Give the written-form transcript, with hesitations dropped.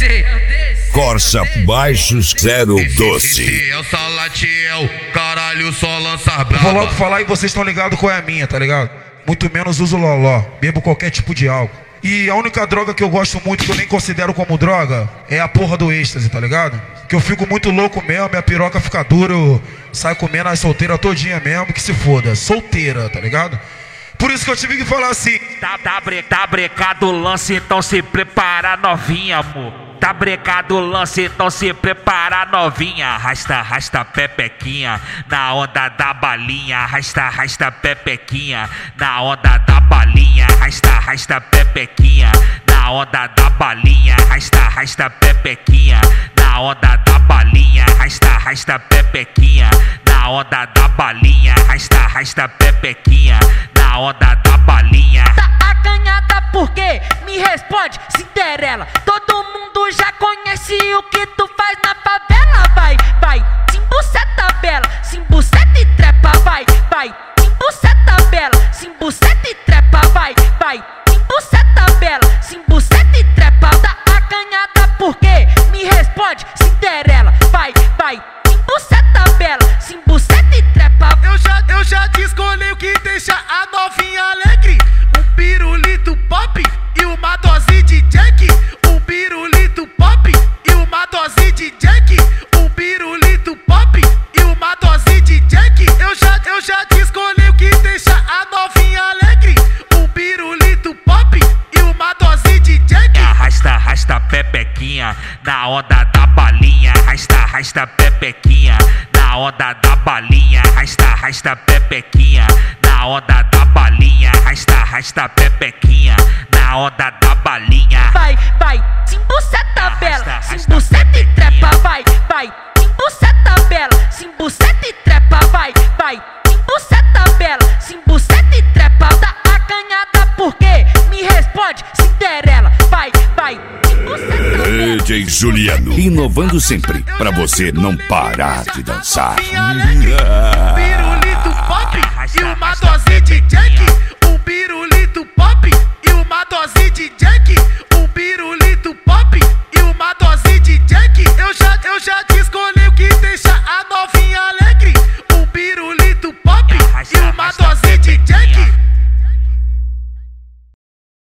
Corsa Baixos 012. Eu só latiel, caralho, só lança braba. Vou logo falar e vocês estão ligados qual é a minha, tá ligado? Muito menos uso loló, bebo qualquer tipo de álcool. E a única droga que eu gosto muito, que eu nem considero como droga, é a porra do êxtase, tá ligado? Que eu fico muito louco mesmo, minha piroca fica dura, eu saio comendo as solteiras todinha mesmo, que se foda, solteira, tá ligado? Por isso que eu tive que falar assim. Tá brecado o lance, então se prepara novinha, amor. Tá brecado o lance, então se prepara novinha. Arrasta pepequinha na onda da balinha. Arrasta pepequinha na onda da balinha. Arrasta pepequinha na onda da balinha. Arrasta pepequinha na onda da balinha. Arrasta pepequinha na onda da balinha. Arrasta pepequinha na onda da balinha. Tá acanhada porque me responde, Cinderela. Todo mundo já conhece o que tu faz na favela. Vai, simbuceta bela, simbuceta e trepa. Vai, simbuceta bela, simbuceta e trepa. Vai, simbuceta bela, simbuceta e trepa. Tá acanhada porque me responde, Cinderela. Vai, simbuceta bela, simbuceta e trepa. Eu já te escolhi o que deixa a novinha alegre. Um pirulito pop e uma dose de Jack. Um pirulito pop e uma dose de Jack. Um pirulito pop e uma dose de Jack. Eu já te escolhi o que deixa a novinha alegre. Um pirulito pop e uma dose de Jack. Arrasta pepequinha na onda da balinha. Arrasta pepequinha na onda da balinha. Arrasta pepequinha na onda da balinha. Arrasta pepequinha na onda da balinha. Vai, simbuceta bela, simbuceta e trepa. Vai, simbuceta bela, simbuceta e trepa. Vai, simbuceta bela, simbuceta e trepa. Tá acanhada porque me responde, Cinderela. Vai, simbuceta bela. DJ Juliano, inovando sempre, pra você não parar de dançar. Um pirulito pop e uma dose de Jack. Um pirulito